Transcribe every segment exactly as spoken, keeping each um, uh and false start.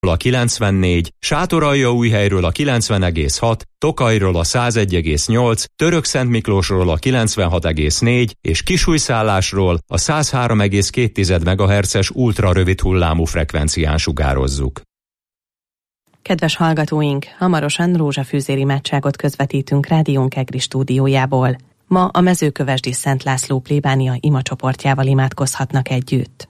a kilencvennégy, Sátoraljaújhelyről a kilencven egész hat, Tokajról a száz egy egész nyolc, Törökszentmiklósról a kilencvenhat egész négy és Kisújszállásról a száz három egész két megahertzes ultrarövid hullámú frekvencián sugározzuk. Kedves hallgatóink, hamarosan rózsafűzér imádságot közvetítünk rádiónk Egri stúdiójából. Ma a Mezőkövesdi Szent László plébánia imacsoportjával imádkozhatnak együtt.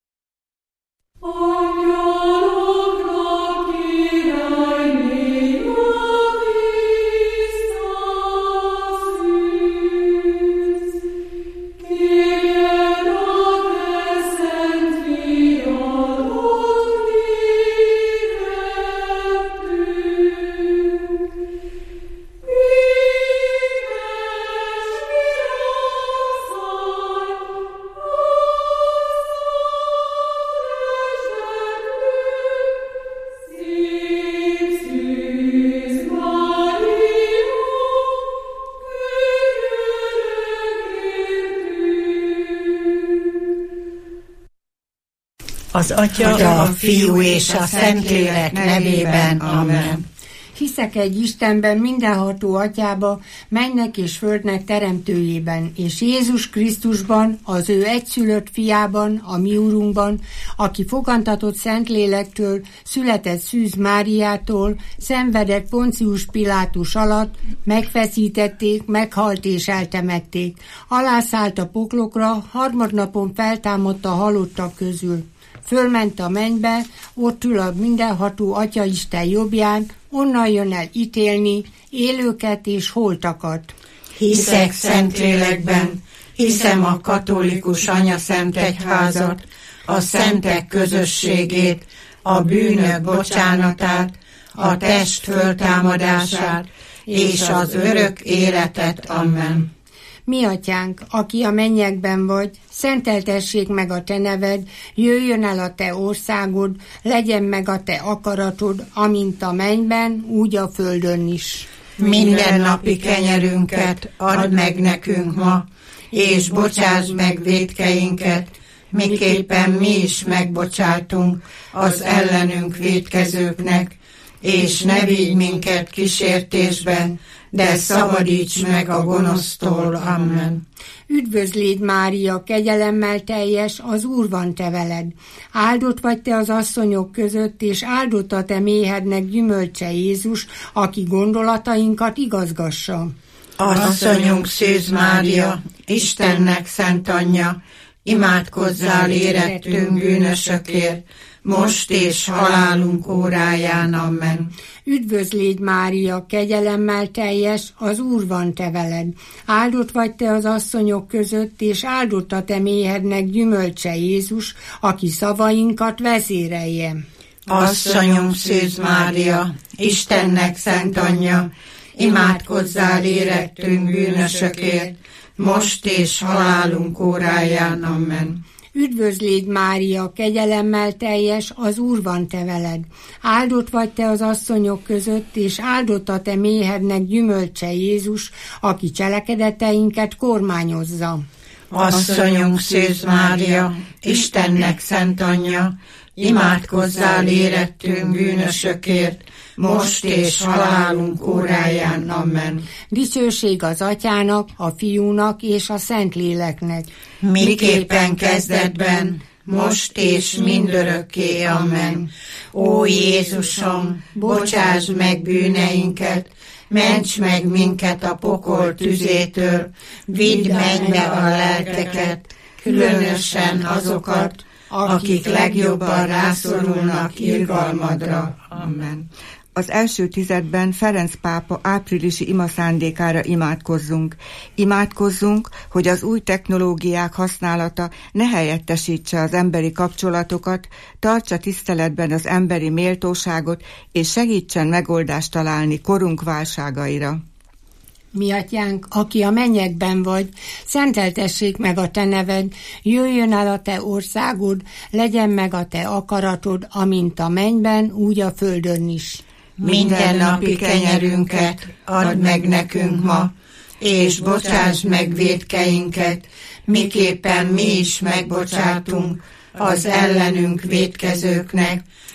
Az Atya, a Fiú és a Szentlélek nevében. Amen. Hiszek egy Istenben, mindenható Atyába, mennek és földnek teremtőjében, és Jézus Krisztusban, az ő egyszülött fiában, a mi Urunkban, aki fogantatott Szentlélektől, született Szűz Máriától, szenvedett Poncius Pilátus alatt, megfeszítették, meghalt és eltemették. Alászállt a poklokra, harmadnapon feltámadt a halottak közül. Fölment a mennybe, ott ül a mindenható Atya Isten jobbján, onnan jön el ítélni élőket és holtakat. Hiszek Szentlélekben, hiszem a katolikus anyaszent egyházat, a szentek közösségét, a bűnök bocsánatát, a test föltámadását és az örök életet. Amen. Mi Atyánk, aki a mennyekben vagy, szenteltessék meg a te neved, jöjjön el a te országod, legyen meg a te akaratod, amint a mennyben, úgy a földön is. Minden napi kenyerünket add meg nekünk ma, és bocsásd meg vétkeinket, miképpen mi is megbocsátunk az ellenünk vétkezőknek, és ne vigy minket kísértésben, de szabadíts meg a gonosztól. Amen. Üdvözlégy Mária, kegyelemmel teljes, az Úr van te veled. Áldott vagy te az asszonyok között, és áldott a te méhednek gyümölcse Jézus, aki gondolatainkat igazgassa. Asszonyunk Szűz Mária, Istennek szent anyja, imádkozzál érettünk bűnösökért, most és halálunk óráján. Amen. Üdvözlégy Mária, kegyelemmel teljes, az Úr van te veled. Áldott vagy te az asszonyok között, és áldott a te méhednek gyümölcse Jézus, aki szavainkat vezérelje. Asszonyunk Szűz Mária, Istennek szent anyja, imádkozzál érettünk bűnösökért, most és halálunk óráján. Amen. Üdvözlégy Mária, kegyelemmel teljes, az Úr van te veled. Áldott vagy te az asszonyok között, és áldott a te méhednek gyümölcse Jézus, aki cselekedeteinket kormányozza. Asszonyunk Szűz Mária, Istennek szent anyja, imádkozzál érettünk bűnösökért, most és halálunk óráján. Amen. Dicsőség az Atyának, a Fiúnak és a Szentléleknek. Miképpen kezdetben, most és mindörökké. Amen. Ó Jézusom, bocsásd meg bűneinket, ments meg minket a pokol tüzétől, vidd mennybe a lelkeket, különösen azokat, akik legjobban rászorulnak irgalmadra. Amen. Az első tizedben Ferenc pápa áprilisi imaszándékára imádkozzunk. Imádkozzunk, hogy az új technológiák használata ne helyettesítse az emberi kapcsolatokat, tartsa tiszteletben az emberi méltóságot, és segítsen megoldást találni korunk válságaira. Mi Atyánk, aki a mennyekben vagy, szenteltessék meg a te neved, jöjjön el a te országod, legyen meg a te akaratod, amint a mennyben, úgy a földön is. Minden napi kenyerünket add meg nekünk ma, és bocsásd meg vétkeinket, miképpen mi is megbocsátunk az ellenünk vétkezőknek,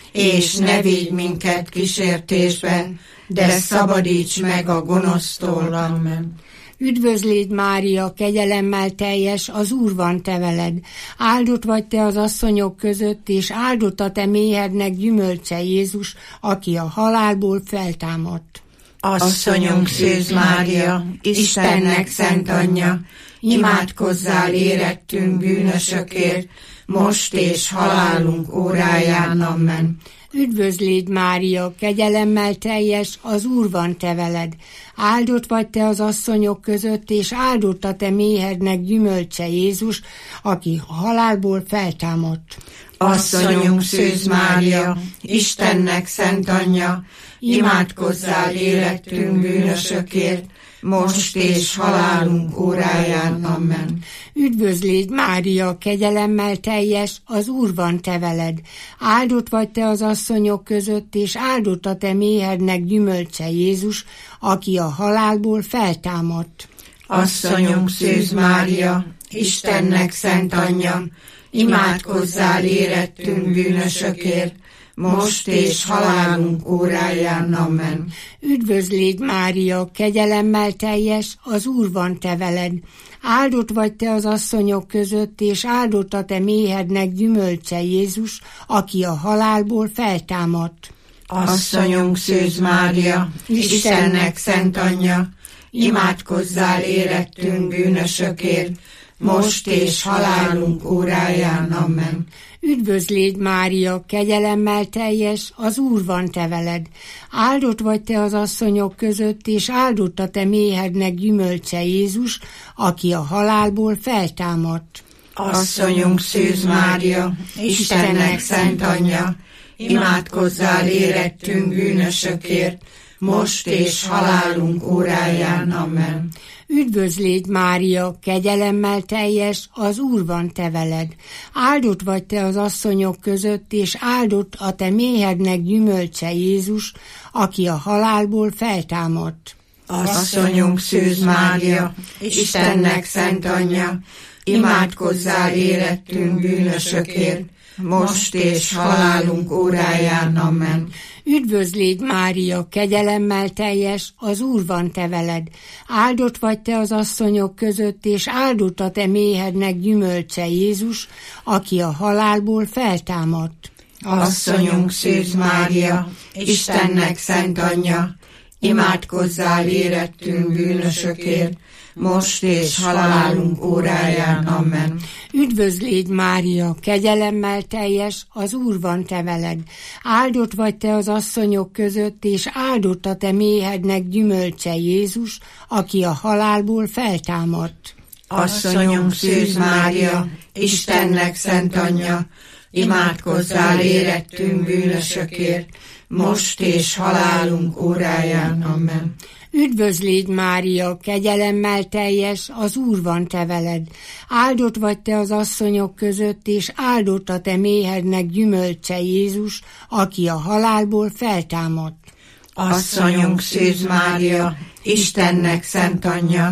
és ne vigy minket kísértésbe, de szabadíts meg a gonosztól. Amen. Üdvözlégy Mária, kegyelemmel teljes, az Úr van te veled. Áldott vagy te az asszonyok között, és áldott a te méhednek gyümölcse Jézus, aki a halálból feltámadt. Asszonyunk Szűz Mária, Istennek szent anyja, imádkozzál érettünk bűnösökért, most és halálunk óráján. Amen. Üdvözlégy Mária, kegyelemmel teljes, az Úr van te veled. Áldott vagy te az asszonyok között, és áldott a te méhednek gyümölcse Jézus, aki a halálból feltámadt. Asszonyunk Szűz Mária, Istennek szent anyja, imádkozzál érettünk bűnösökért, most és halálunk óráján. Amen. Üdvözlégy Mária, kegyelemmel teljes, az Úr van te veled. Áldott vagy te az asszonyok között, és áldott a te méhednek gyümölcse Jézus, aki a halálból feltámadt. Asszonyunk Szűz Mária, Istennek szent anyja, imádkozzál érettünk bűnösökért, most és halálunk óráján. Amen. Üdvözlégy Mária, kegyelemmel teljes, az Úr van te veled. Áldott vagy te az asszonyok között, és áldott a te méhednek gyümölcse Jézus, aki a halálból feltámadt. Asszonyunk Szűz Mária, Istennek szent anyja, imádkozzál érettünk bűnösökért, most és halálunk óráján. Amen. Üdvözlégy Mária, kegyelemmel teljes, az Úr van te veled. Áldott vagy te az asszonyok között, és áldott a te méhednek gyümölcse Jézus, aki a halálból feltámadt. Asszonyunk Szűz Mária, Istennek szent anyja, imádkozzál érettünk bűnösökért, most és halálunk óráján. Amen. Üdvözlégy Mária, kegyelemmel teljes, az Úr van te veled. Áldott vagy te az asszonyok között, és áldott a te méhednek gyümölcse Jézus, aki a halálból feltámadt. Asszonyunk Szűz Mária, Istennek szent anyja, imádkozzál érettünk bűnösökért, most és halálunk óráján. Amen. Üdvözlégy Mária, kegyelemmel teljes, az Úr van te veled. Áldott vagy te az asszonyok között, és áldott a te méhednek gyümölcse Jézus, aki a halálból feltámadt. Asszonyunk Szűz Mária, Istennek szent anyja, imádkozzál érettünk bűnösökért, most és halálunk óráján. Amen. Üdvözlégy Mária, kegyelemmel teljes, az Úr van te veled. Áldott vagy te az asszonyok között, és áldott a te méhednek gyümölcse Jézus, aki a halálból feltámadt. Asszonyunk Szűz Mária, Istennek szent anyja, imádkozzál érettünk bűnösökért, most és halálunk óráján. Amen. Üdvözlégy Mária, kegyelemmel teljes, az Úr van te veled. Áldott vagy te az asszonyok között, és áldott a te méhednek gyümölcse Jézus, aki a halálból feltámadt. Asszonyunk Szűz Mária, Istennek szent anyja,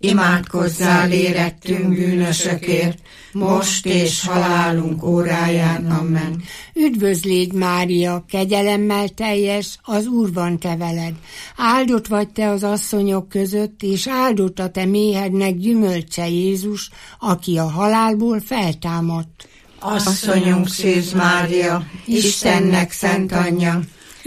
imádkozzál érettünk bűnösökért, most és halálunk óráján. Amen. Üdvözlégy Mária, kegyelemmel teljes, az Úr van te veled. Áldott vagy te az asszonyok között, és áldott a te méhednek gyümölcse Jézus, aki a halálból feltámadt. Asszonyunk Szűz Mária, Istennek szent anyja,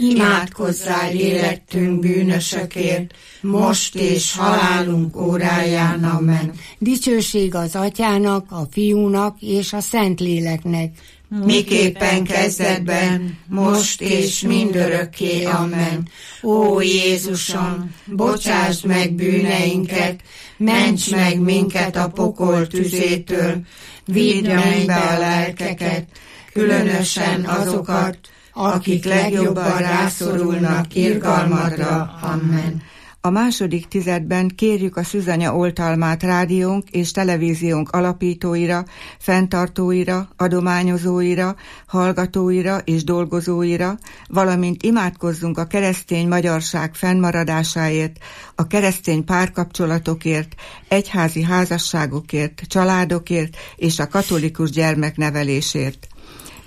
imádkozzál érettünk bűnösökért, most és halálunk óráján. Amen. Dicsőség az Atyának, a Fiúnak és a Szentléleknek, miképpen kezdetben, most és mindörökké. Amen. Ó Jézusom, bocsásd meg bűneinket, ments meg minket a pokol tüzétől, vidd mennybe a lelkeket, különösen azokat, akik legjobban rászorulnak irgalmadra. Amen. A második tizedben kérjük a Szűzanya oltalmát rádiónk és televíziónk alapítóira, fenntartóira, adományozóira, hallgatóira és dolgozóira, valamint imádkozzunk a keresztény magyarság fennmaradásáért, a keresztény párkapcsolatokért, egyházi házasságokért, családokért és a katolikus gyermeknevelésért.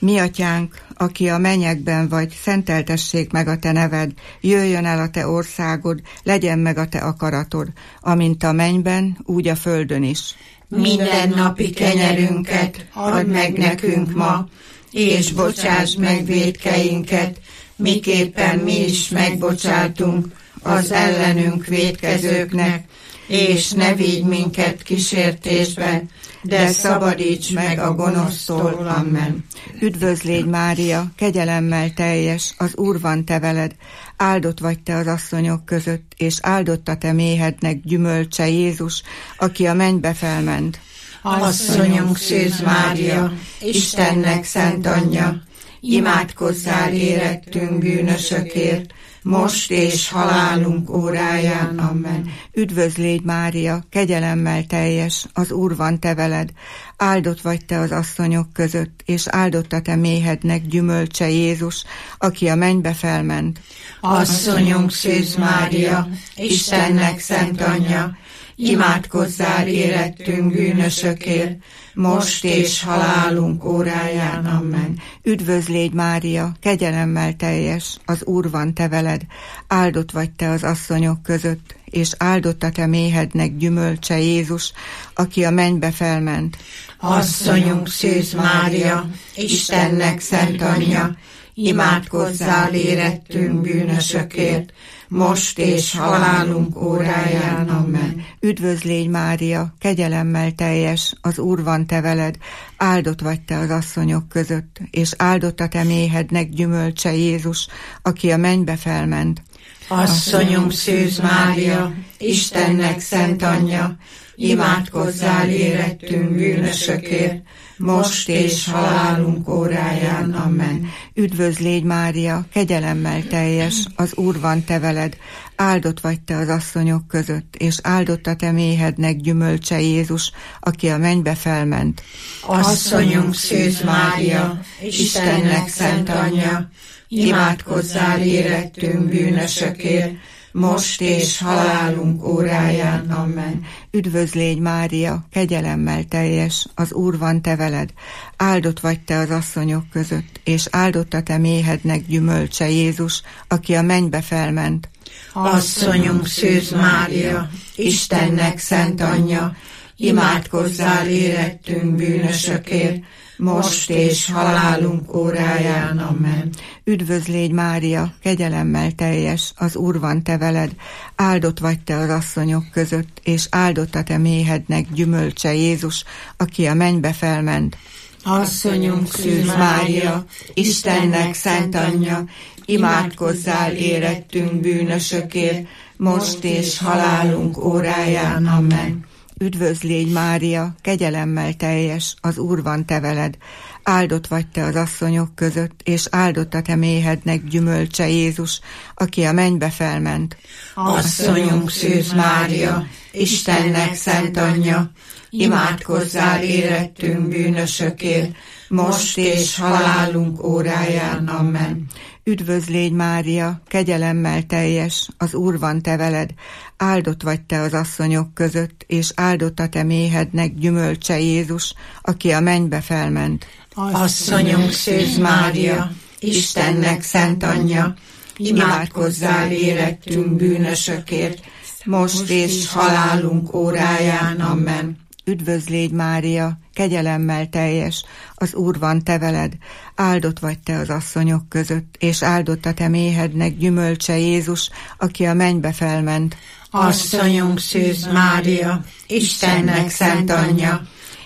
Mi atyánk, aki a mennyekben vagy, szenteltessék meg a te neved, jöjjön el a te országod, legyen meg a te akaratod, amint a mennyben, úgy a földön is. Minden napi kenyerünket add meg nekünk ma, és bocsáss meg vétkeinket, miképpen mi is megbocsátunk az ellenünk vétkezőknek, és ne vigy minket kísértésbe, de szabadíts meg a gonosztól. Amen. Üdvözl légy, Mária, kegyelemmel teljes, az Úr van te veled, áldott vagy te az asszonyok között, és áldott a te méhednek gyümölcse Jézus, aki a mennybe felment. Asszonyunk Szűz Mária, Istennek szent anyja, imádkozzál érettünk bűnösökért, most és halálunk óráján. Amen. Üdvözl légy, Mária, kegyelemmel teljes, az Úr van te veled, áldott vagy te az asszonyok között, és áldott a te méhednek gyümölcse Jézus, aki a mennybe felment. Asszonyunk Szűz Mária, Istennek szent anyja, imádkozzál érettünk bűnösökért, most és halálunk óráján. Amen. Üdvözl légy, Mária, kegyelemmel teljes, az Úr van te veled, áldott vagy te az asszonyok között, és áldott a te méhednek gyümölcse Jézus, aki a mennybe felment. Asszonyunk Szűz Mária, Istennek szent anyja, imádkozzál érettünk bűnösökért, most és halálunk óráján. Amen. Üdvözl légy, Mária, kegyelemmel teljes, az Úr van te veled, áldott vagy te az asszonyok között, és áldott a te méhednek gyümölcse Jézus, aki a mennybe felment. Asszonyunk Szűz Mária, Istennek szent anyja, imádkozzál érettünk bűnösökért, most és halálunk óráján. Amen. Üdvözl légy, Mária, kegyelemmel teljes, az Úr van te veled, áldott vagy te az asszonyok között, és áldott a te méhednek gyümölcse Jézus, aki a mennybe felment. Asszonyunk Szűz Mária, Istennek szent anyja, imádkozzál érettünk bűnösökért, most és halálunk óráján. Amen. Üdvözl légy, Mária, kegyelemmel teljes, az Úr van te veled, áldott vagy te az asszonyok között, és áldott a te méhednek gyümölcse Jézus, aki a mennybe felment. Asszonyunk Szűz Mária, Istennek szent anyja, imádkozzál érettünk bűnösökért, most és halálunk óráján. Amen. Üdvözl légy, Mária, kegyelemmel teljes, az Úr van te veled, áldott vagy te az asszonyok között, és áldott a te méhednek gyümölcse Jézus, aki a mennybe felment. Asszonyunk Szűz Mária, Istennek szent anyja, imádkozzál érettünk bűnösökért, most és halálunk óráján. Amen. Üdvözl légy, Mária, kegyelemmel teljes, az Úr van te veled, áldott vagy te az asszonyok között, és áldott a te méhednek gyümölcse Jézus, aki a mennybe felment. Asszonyunk Szűz Mária, Istennek szent anyja, imádkozzál érettünk bűnösökért, most és halálunk óráján. Amen. Üdvözl légy, Mária, kegyelemmel teljes, az Úr van te veled, áldott vagy te az asszonyok között, és áldott a te méhednek gyümölcse Jézus, aki a mennybe felment. Asszonyunk Szűz Mária, Istennek szent anyja, imádkozzál érettünk bűnösökért, most és halálunk óráján. Amen. Üdvözl légy, Mária, kegyelemmel teljes, az Úr van te veled, áldott vagy te az asszonyok között, és áldott a te méhednek gyümölcse Jézus, aki a mennybe felment. Asszonyunk Szűz Mária, Istennek szent anyja,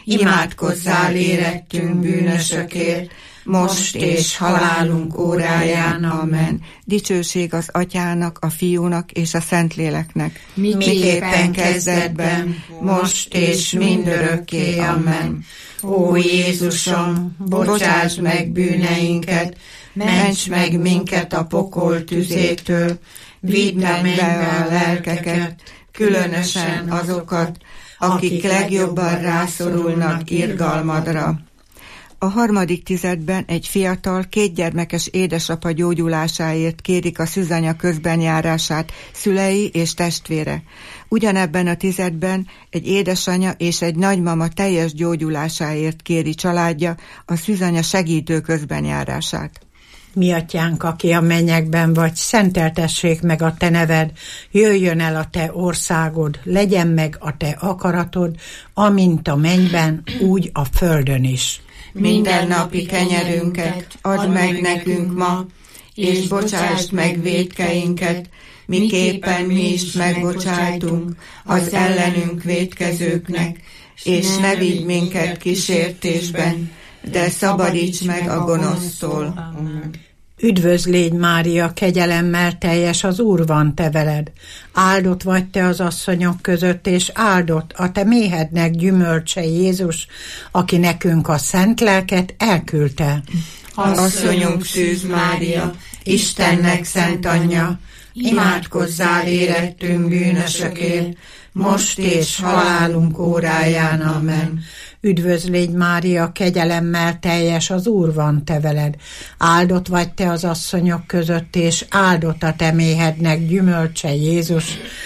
imádkozzál érettünk bűnösökért, most és halálunk óráján. Amen. Dicsőség az Atyának, a Fiúnak és a Szentléleknek. Miképpen kezdetben, most és mindörökké. Amen. Ó Jézusom, bocsáss meg bűneinket, ments meg minket a pokol tüzétől, vidd a mennybe a lelkeket, különösen azokat, akik legjobban rászorulnak irgalmadra. A harmadik tizedben egy fiatal, kétgyermekes édesapa gyógyulásáért kérik a szűzanya közbenjárását szülei és testvére. Ugyanebben a tizedben egy édesanya és egy nagymama teljes gyógyulásáért kéri családja a szűzanya segítő közbenjárását. Mi atyánk, aki a mennyekben vagy, szenteltessék meg a te neved, jöjjön el a te országod, legyen meg a te akaratod, amint a mennyben, úgy a földön is. Mindennapi kenyerünket add meg nekünk ma, és bocsásd meg vétkeinket, miképpen mi is megbocsájtunk az ellenünk vétkezőknek, és ne vigy minket kísértésben, de szabadíts meg a gonosztól. Üdvözl légy, Mária, kegyelemmel teljes, az Úr van te veled. Áldott vagy te az asszonyok között, és áldott a te méhednek gyümölcse Jézus, aki nekünk a szent lelket elküldte. Asszonyunk Szűz Mária, Istennek szent anyja, imádkozzál érettünk bűnösökért, most és halálunk óráján. Amen. Üdvözl légy, Mária, kegyelemmel teljes, az Úr van te veled. Áldott vagy te az asszonyok között, és áldott a te méhednek gyümölcse Jézus,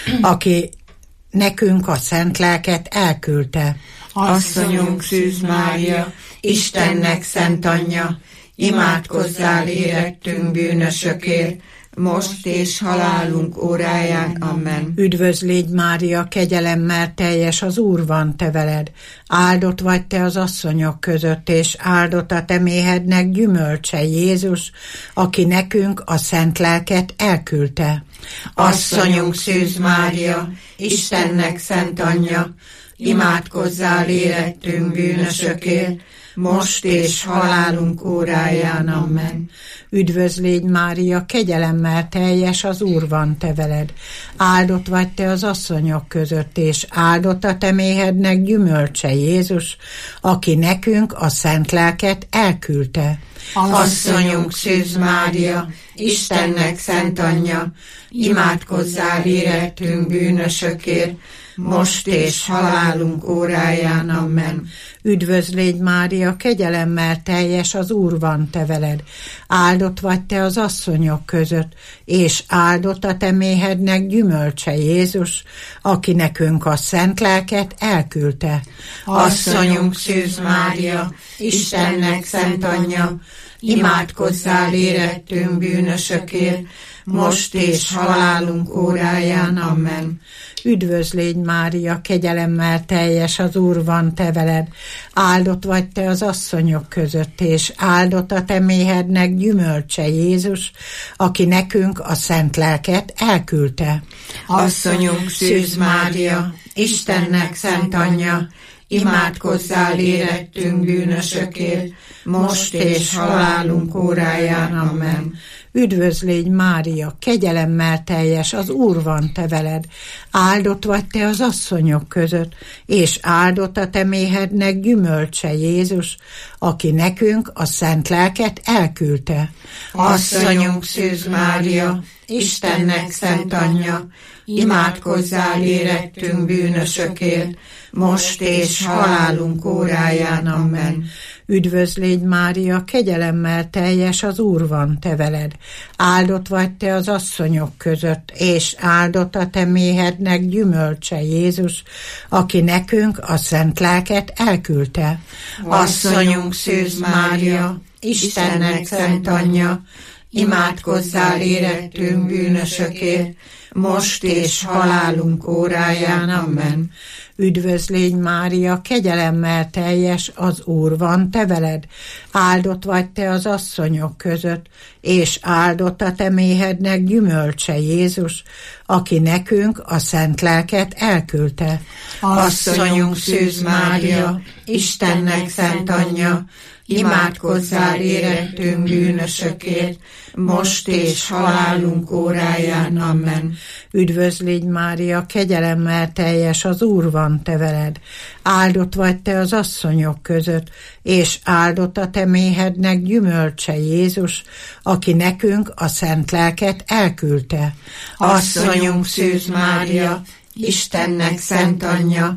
aki nekünk a szent lelket elküldte. Asszonyunk Szűz Mária, Istennek szent anyja, imádkozzál érettünk bűnösökért, most és halálunk óráján. Amen. Üdvözl légy, Mária, kegyelemmel teljes, az Úr van te veled. Áldott vagy te az asszonyok között, és áldott a te méhednek gyümölcse Jézus, aki nekünk a szent lelket elküldte. Asszonyunk Szűz Mária, Istennek szent anyja, imádkozzál érettünk bűnösökért, most és halálunk óráján. Amen. Üdvözl légy, Mária, kegyelemmel teljes, az Úr van te veled. Áldott vagy te az asszonyok között, és áldott a te méhednek gyümölcse Jézus, aki nekünk a szent lelket elküldte. Asszonyunk Szűz Mária, Istennek szent anyja, imádkozzál érettünk bűnösökért, most és halálunk óráján. Amen. Üdvözl légy, Mária, kegyelemmel teljes, az Úr van te veled. Áldott vagy te az asszonyok között, és áldott a te méhednek gyümölcse Jézus, aki nekünk a szent lelket elküldte. Asszonyunk Szűz Mária, Istennek szent anyja, imádkozzál érettünk bűnösökért, most és halálunk óráján. Amen. Üdvözl légy, Mária, kegyelemmel teljes, az Úr van te veled. Áldott vagy te az asszonyok között, és áldott a te méhednek gyümölcse Jézus, aki nekünk a szent lelket elküldte. Asszonyunk Szűz Mária, Istennek szent anyja, imádkozzál érettünk bűnösökért, most és halálunk óráján. Amen. Üdvözl légy, Mária, kegyelemmel teljes, az Úr van te veled. Áldott vagy te az asszonyok között, és áldott a te méhednek gyümölcse Jézus, aki nekünk a szent lelket elküldte. Asszonyunk Szűz Mária, Istennek szent anyja, imádkozzál érettünk bűnösökért, most és halálunk óráján. Amen. Üdvözl légy, Mária, kegyelemmel teljes, az Úr van te veled. Áldott vagy te az asszonyok között, és áldott a te méhednek gyümölcse Jézus, aki nekünk a szent lelket elküldte. Asszonyunk Szűz Mária, Istennek szent anyja, imádkozzál érettünk bűnösökért, most és halálunk óráján. Amen. Üdvözl légy, Mária, kegyelemmel teljes, az Úr van te veled. Áldott vagy te az asszonyok között, és áldott a te méhednek gyümölcse Jézus, aki nekünk a szent lelket elküldte. Asszonyunk Szűz Mária, Istennek szent anyja, imádkozzál érettünk bűnösökért, most és halálunk óráján. Amen. Üdvözl légy, Mária, kegyelemmel teljes, az Úr van te veled. Áldott vagy te az asszonyok között, és áldott a te méhednek gyümölcse Jézus, aki nekünk a szent lelket elküldte. Asszonyunk Szűz Mária, Istennek szent anyja,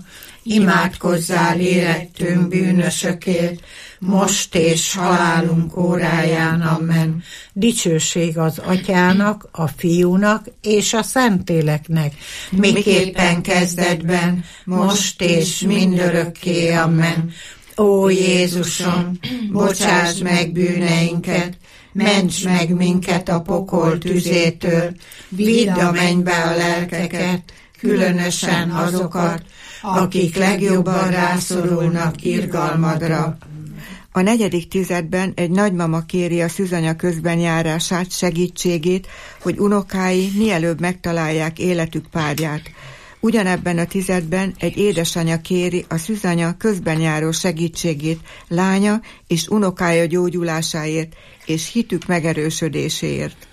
imádkozzál érettünk bűnösökért, most és halálunk óráján. Amen. Dicsőség az Atyának, a Fiúnak és a Szentléleknek, miképpen kezdetben, most és mindörökké. Amen. Ó Jézusom, bocsáss meg bűneinket, ments meg minket a pokol tüzétől, vidd a mennybe a lelkeket, különösen azokat, akik legjobban rászorulnak irgalmadra. A negyedik tizedben egy nagymama kéri a szűzanya közben járását, segítségét, hogy unokái mielőbb megtalálják életük párját. Ugyanebben a tizedben egy édesanya kéri a szűzanya közben járó segítségét lánya és unokája gyógyulásáért és hitük megerősödéséért.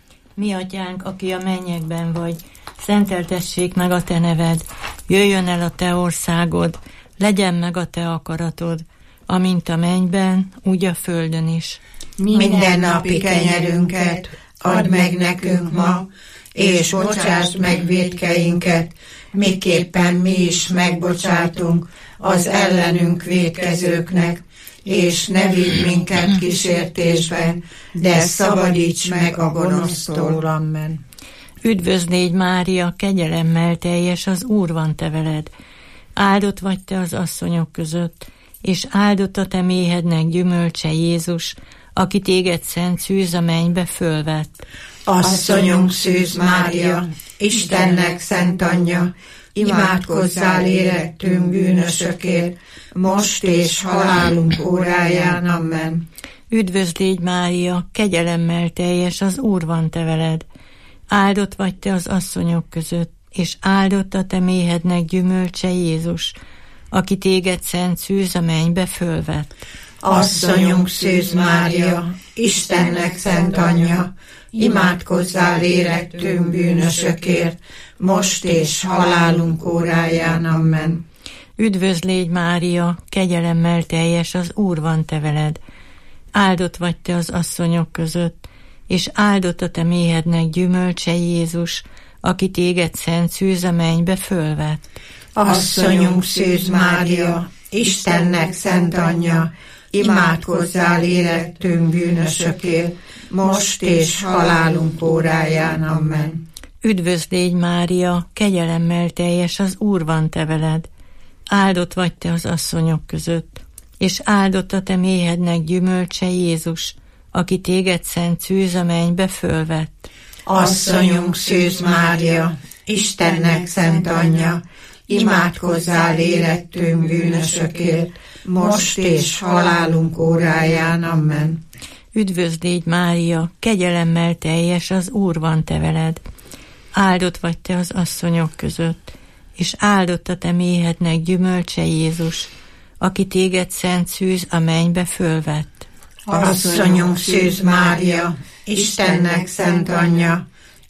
Mi atyánk, aki a mennyekben vagy, szenteltessék meg a te neved, jöjjön el a te országod, legyen meg a te akaratod, amint a mennyben, úgy a földön is. Minden napi kenyerünket add meg nekünk ma, és bocsásd meg vétkeinket, miképpen mi is megbocsátunk az ellenünk vétkezőknek, és ne vigy minket kísértésben, de szabadíts meg a gonosztól. Amen. Üdvözl légy, Mária, kegyelemmel teljes, az Úr van te veled. Áldott vagy te az asszonyok között, és áldott a te méhednek gyümölcse Jézus, aki téged szent szűz a mennybe fölvett. Asszonyunk Szűz Mária, Istennek szent anyja, imádkozzál érettünk bűnösökért, most és halálunk óráján. Amen. Üdvözl légy, Mária, kegyelemmel teljes, az Úr van te veled. Áldott vagy te az asszonyok között, és áldott a te méhednek gyümölcse Jézus, aki téged szent szűz a mennybe fölvett. Asszonyunk Szűz Mária, Istennek szent anyja, imádkozzál érettünk bűnösökért, most és halálunk óráján. Amen. Üdvözl légy, Mária, kegyelemmel teljes, az Úr van te veled. Áldott vagy te az asszonyok között, és áldott a te méhednek gyümölcse Jézus, aki téged szent szűz a mennybe fölvett. Asszonyunk Szűz Mária, Istennek szent anyja, imádkozzál érettünk bűnösökért, most és halálunk óráján. Amen. Üdvözl légy, Mária, kegyelemmel teljes, az Úr van te veled. Áldott vagy te az asszonyok között, és áldott a te méhednek gyümölcse Jézus, aki téged szent szűz a mennybe fölvett. Asszonyunk Szűz Mária, Istennek szent anyja, imádkozzál érettünk bűnösökért, most és halálunk óráján. Amen. Üdvözl légy, Mária, kegyelemmel teljes, az Úr van te veled. Áldott vagy te az asszonyok között, és áldott a te méhednek gyümölcse Jézus, aki téged szent szűz a mennybe fölvett. Asszonyunk Szűz Mária, Istennek szent anyja,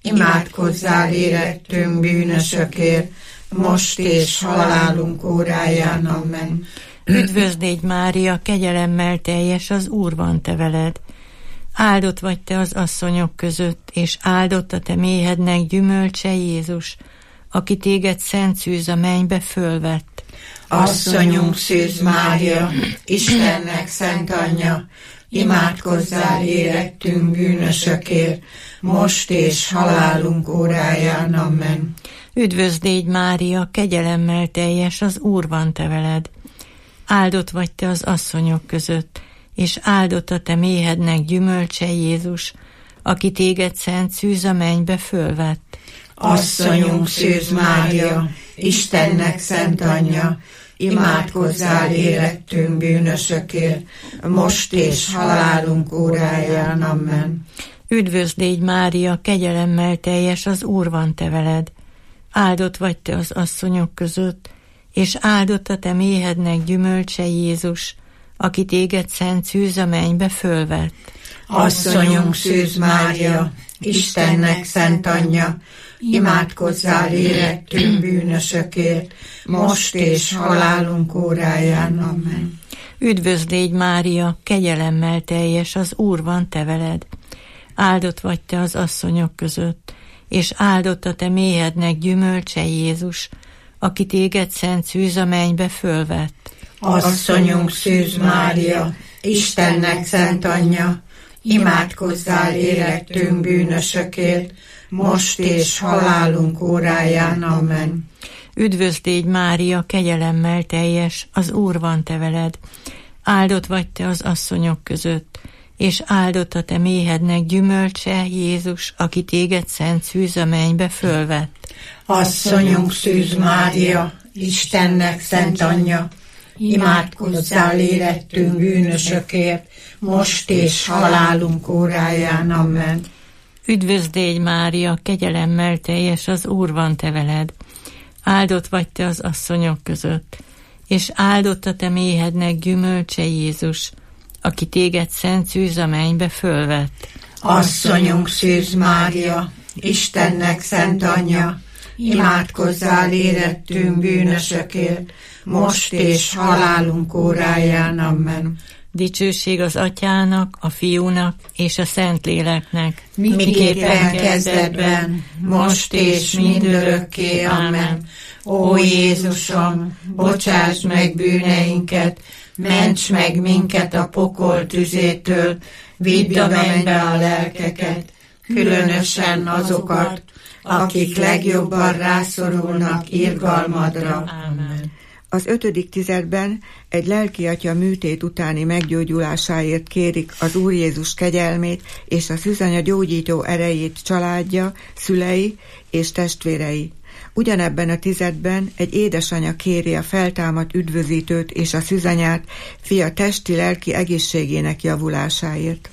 imádkozzál érettünk bűnösökért, most és halálunk óráján. Amen. Üdvözl légy, Mária, kegyelemmel teljes, az Úr van te veled. Áldott vagy te az asszonyok között, és áldott a te méhednek gyümölcse Jézus, aki téged szent szűz a mennybe fölvett. Asszonyunk Szűz Mária, Istennek szent anyja, imádkozzál érettünk bűnösökért, most és halálunk óráján. Amen. Üdvözl légy, Mária, kegyelemmel teljes, az Úr van te veled. Áldott vagy te az asszonyok között, és áldott a te méhednek gyümölcse Jézus, aki téged szent szűz a mennybe fölvett. Asszonyunk Szűz Mária, Istennek szent anyja, imádkozzál érettünk bűnösökért, most és halálunk óráján. Amen. Üdvözl légy, Mária, kegyelemmel teljes, az Úr van te veled. Áldott vagy te az asszonyok között, és áldott a te méhednek gyümölcse Jézus, aki téged szent szűz a mennybe fölvett. Asszonyunk Szűz Mária, Istennek szent anyja, imádkozzál érettünk bűnösökért, most és halálunk óráján. Amen. Üdvözl légy, Mária, kegyelemmel teljes, az Úr van te veled. Áldott vagy te az asszonyok között, és áldott a te méhednek gyümölcse Jézus, aki téged szent szűz a mennybe fölvett. Asszonyunk Szűz Mária, Istennek szent anyja, imádkozzál érettünk bűnösökért, most és halálunk óráján. Amen. Üdvözl légy, Mária, kegyelemmel teljes, az Úr van te veled. Áldott vagy te az asszonyok között, és áldott a te méhednek gyümölcse, Jézus, aki téged szent szűz a mennybe fölvett. Asszonyunk Szűz Mária, Istennek szent anyja, imádkozzál érettünk bűnösökért, most és halálunk óráján. Amen. Üdvözl légy, Mária, kegyelemmel teljes, az Úr van te veled. Áldott vagy te az asszonyok között, és áldott a te méhednek gyümölcse, Jézus, aki téged szent szűz a mennybe fölvett. Asszonyunk Szűz Mária, Istennek szent anyja, imádkozzál érettünk bűnösökért, most és halálunk óráján. Amen. Dicsőség az Atyának, a Fiúnak és a Szentléleknek, miképpen kezdetben, most és mindörökké. Amen. Ó Jézusom, bocsáss meg bűneinket, ments meg minket a pokol tüzétől, vidd a mennybe a lelkeket, különösen azokat, akik legjobban rászorulnak irgalmadra. Amen. Az ötödik tizedben egy lelkiatya műtét utáni meggyógyulásáért kérik az Úr Jézus kegyelmét és a szűzanya gyógyító erejét családja, szülei és testvérei. Ugyanebben a tizedben egy édesanya kéri a feltámadt üdvözítőt és a szűzanyát fia testi-lelki egészségének javulásáért.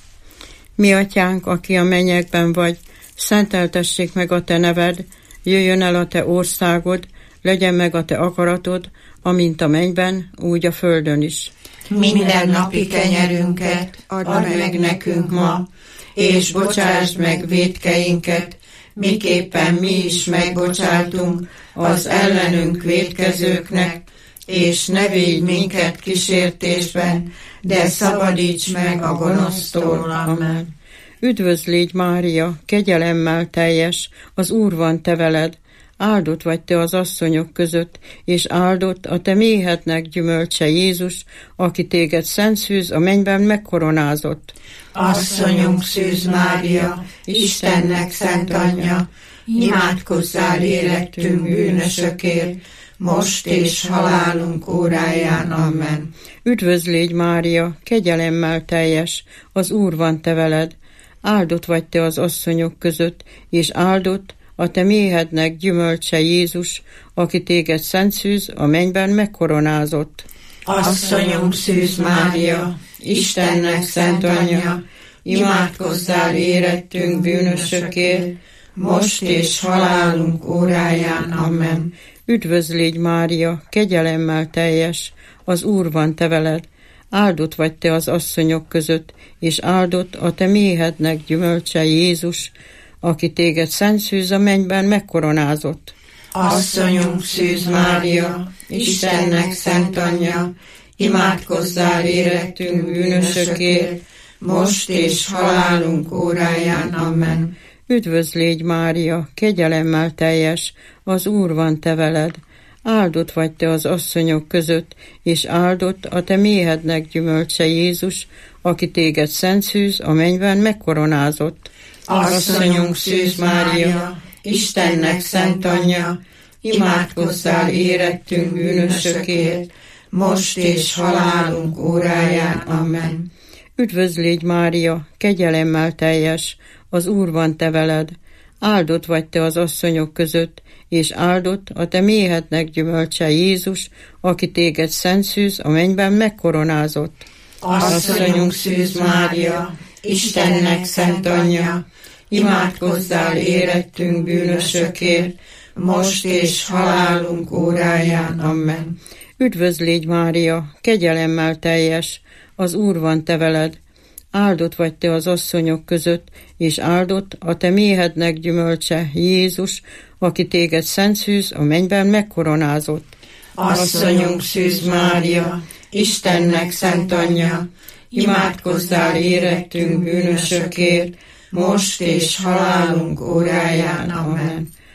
Mi atyánk, aki a mennyekben vagy, szenteltessék meg a te neved, jöjjön el a te országod, legyen meg a te akaratod, amint a mennyben, úgy a földön is. Minden napi kenyerünket add meg nekünk ma, és bocsásd meg vétkeinket, miképpen mi is megbocsátunk az ellenünk vétkezőknek, és ne védj minket kísértésben, de szabadíts meg a gonosztól. Amen. Üdvözl légy, Mária, kegyelemmel teljes, az Úr van te veled. Áldott vagy te az asszonyok között, és áldott a te méhednek gyümölcse, Jézus, aki téged szent szűz a mennyben megkoronázott. Asszonyunk Szűz Mária, Istennek szent anyja, imádkozzál érettünk bűnösökért, most és halálunk óráján. Amen. Üdvözl légy, Mária, kegyelemmel teljes, az Úr van te veled. Áldott vagy te az asszonyok között, és áldott a te méhednek gyümölcse, Jézus, aki téged szent szűz a mennyben megkoronázott. Asszonyunk Szűz Mária, Istennek szent anyja, imádkozzál érettünk bűnösökért, most és halálunk óráján. Amen. Üdvözl légy, Mária, kegyelemmel teljes, az Úr van te veled. Áldott vagy te az asszonyok között, és áldott a te méhednek gyümölcse, Jézus, aki téged szent szűz a mennyben megkoronázott. Asszonyunk Szűz Mária, Istennek szent anyja, imádkozzál érettünk bűnösökért, most és halálunk óráján. Amen. Üdvözl légy, Mária, kegyelemmel teljes, az Úr van te veled. Áldott vagy te az asszonyok között, és áldott a te méhednek gyümölcse, Jézus, aki téged szent szűz a mennyben megkoronázott. Asszonyunk Szűz Mária, Istennek szent anyja, imádkozzál érettünk bűnösökért, most és halálunk óráján. Amen. Üdvözl légy, Mária, kegyelemmel teljes, az Úr van te veled. Áldott vagy te az asszonyok között, és áldott a te méhednek gyümölcse, Jézus, aki téged szent szűz a mennyben megkoronázott. Asszonyunk Szűz Mária, Istennek szent anyja, imádkozzál érettünk bűnösökért, most és halálunk óráján. Amen. Üdvözl légy, Mária, kegyelemmel teljes, az Úr van te veled. Áldott vagy te az asszonyok között, és áldott a te méhednek gyümölcse, Jézus, aki téged szent szűz a mennyben megkoronázott. Asszonyunk Szűz Mária, Istennek szent anyja, imádkozzál érettünk bűnösökért, most és halálunk óráján. Amen.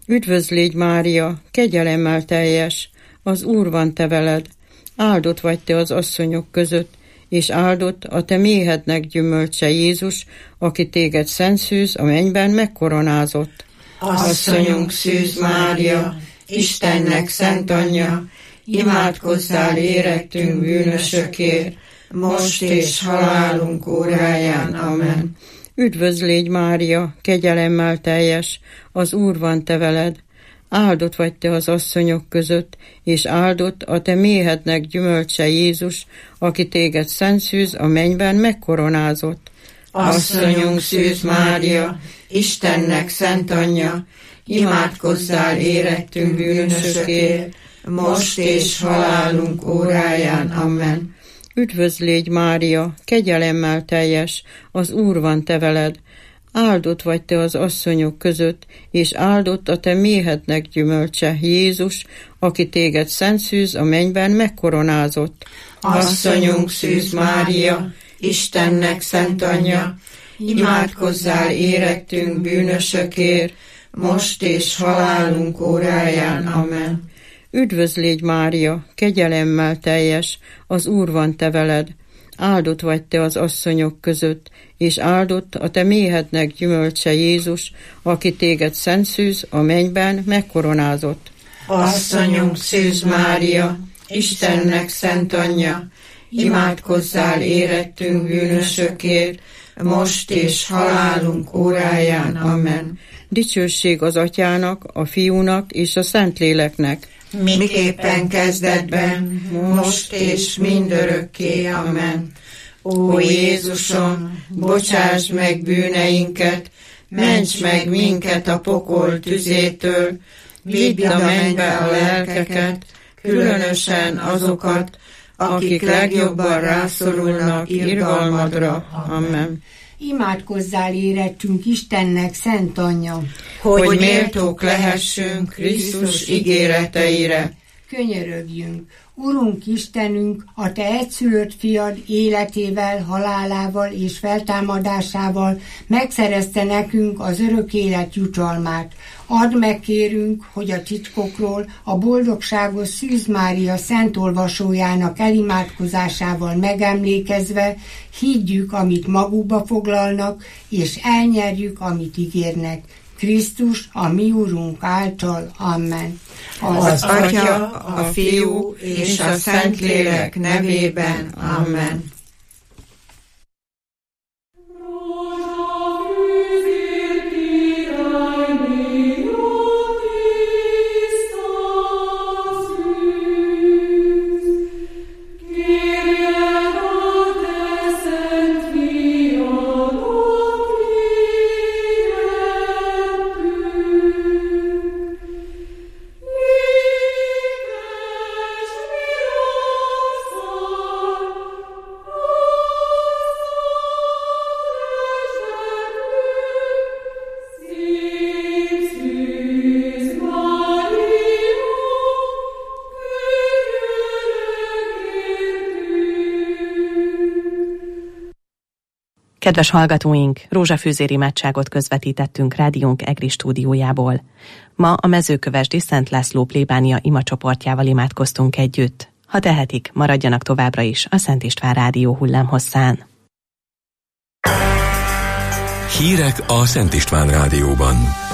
Üdvözl légy Mária, kegyelemmel teljes, az Úr van te veled, áldott vagy te az asszonyok között, és áldott a te méhednek gyümölcse Jézus, aki téged szent szűz a mennyben megkoronázott. Asszonyunk Szűz Mária, Istennek szent anyja, imádkozzál érettünk bűnösökért, most és halálunk óráján. Amen. Üdvözl légy Mária, kegyelemmel teljes, az Úr van te veled, áldott vagy te az asszonyok között, és áldott a te méhednek gyümölcse Jézus, aki téged szent szűz a mennyben megkoronázott. Asszonyunk Szűz Mária, Istennek szent anyja, imádkozzál érettünk bűnösökért, most és halálunk óráján. Amen. Üdvözl légy Mária, kegyelemmel teljes, az Úr van te veled, áldott vagy te az asszonyok között, és áldott a te méhednek gyümölcse Jézus, aki téged szent szűz a mennyben megkoronázott. Asszonyunk Szűz Mária, Istennek szent anyja, imádkozzál érettünk bűnösökért, most és halálunk óráján. Amen. Üdvözl légy Mária, kegyelemmel teljes, az Úr van te veled, áldott vagy te az asszonyok között, és áldott a te méhednek gyümölcse Jézus, aki téged szent szűz a mennyben megkoronázott. Asszonyunk Szűz Mária, Istennek szent anyja, imádkozzál érettünk bűnösökért, most és halálunk óráján. Amen. Dicsőség az Atyának, a Fiúnak és a Szentléleknek, miképpen kezdetben, most és mindörökké. Amen. Ó Jézusom, bocsáss meg bűneinket, ments meg minket a pokol tüzétől, vidd a mennybe a lelkeket, különösen azokat, akik legjobban rászorulnak irgalmadra. Amen. Imádkozzál érettünk Istennek szent anyja, hogy, hogy méltók lehessünk Krisztus ígéreteire. Könyörögjünk, Urunk Istenünk, a te egyszülött fiad életével, halálával és feltámadásával megszerezte nekünk az örök élet jutalmát. Add meg, kérünk, hogy a titkokról a boldogságos Szűz Mária szent olvasójának elimádkozásával megemlékezve higgyük, amit magukba foglalnak, és elnyerjük, amit ígérnek. Krisztus, a mi Urunk által. Amen. Az, az Atya, a Fiú és a Szentlélek nevében. Amen. Kedves hallgatóink, rózsafűzér imádságot közvetítettünk rádiónk EGRI stúdiójából. Ma a Mezőkövesdi Szent László plébánia imacsoportjával imádkoztunk együtt. Ha tehetik, maradjanak továbbra is a Szent István rádió hullámhosszán. Hírek a Szent István rádióban.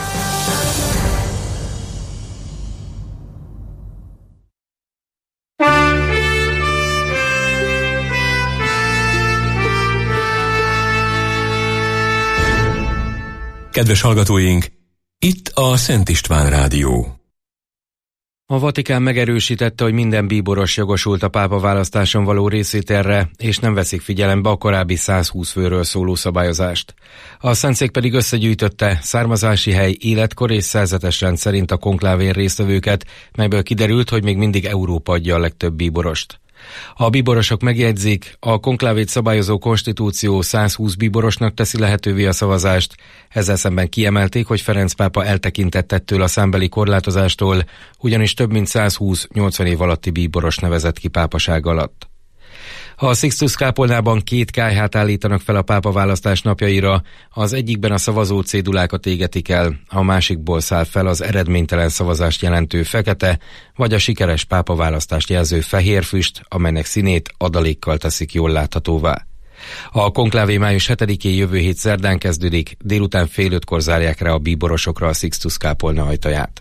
Kedves hallgatóink, itt a Szent István rádió. A Vatikán megerősítette, hogy minden bíboros jogosult a pápa választáson való részvételre, és nem veszik figyelembe a korábbi százhúsz főről szóló szabályozást. A Szentszék pedig összegyűjtötte származási hely, életkor és szerzetes rend szerint a konklávén résztvevőket, melyből kiderült, hogy még mindig Európa adja a legtöbb bíborost. A bíborosok megjegyzik, a konklávét szabályozó konstitúció százhúsz bíborosnak teszi lehetővé a szavazást, ezzel szemben kiemelték, hogy Ferenc pápa eltekintett ettől a számbeli korlátozástól, ugyanis több mint százhúsz nyolcvan év alatti bíboros nevezett ki pápaság alatt. A Sixtus kápolnában két kályhát állítanak fel a pápaválasztás napjaira, az egyikben a szavazó cédulákat égetik el, a másikból száll fel az eredménytelen szavazást jelentő fekete, vagy a sikeres pápaválasztást jelző fehér füst, amelynek színét adalékkal teszik jól láthatóvá. A konklávé május hetedikén jövő hét szerdán kezdődik, délután fél ötkor zárják rá a bíborosokra a Sixtus kápolna ajtaját.